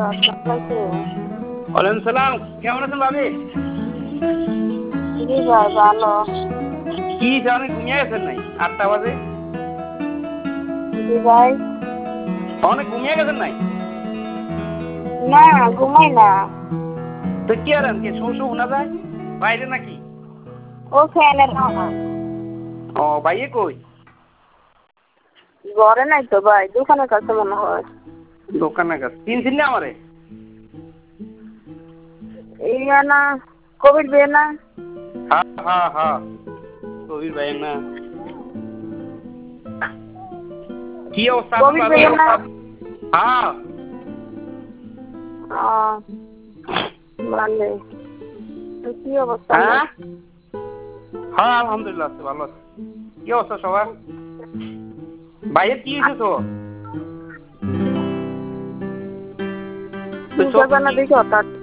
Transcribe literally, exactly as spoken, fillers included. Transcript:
ওয়ালাইকুম সালাম। কেমন আছেন ভাবি? জি ভাই ভালো। কি জানি ঘুমিয়ে গেছেন নাই? আটটা বাজে। জি ভাই। অনেক ঘুমিয়ে গেছেন নাই? না ঘুমাই না। তো কি আর কে শো শো শোনা যায় বাইরে নাকি? ও ফ্যানের হাওয়া। ও ভাইয়ে কই? ঘরে নাই তো ভাই, দোকানের কাছে মনে হয়। দোকানের কাছে চিনছেন না আমারে? এই না কবির বিয়ে না? হ্যাঁ হ্যাঁ হ্যাঁ কবির ভাই না। কি অবস্থা? কবির বিয়ে না? হ্যাঁ ভালো। কি অবস্থা? হ্যাঁ হ্যাঁ আলহামদুলিল্লাহ আছে, ভালো আছে। কি অবস্থা সবার? ভাইয়ের কি হয়েছে তো? দেখো তার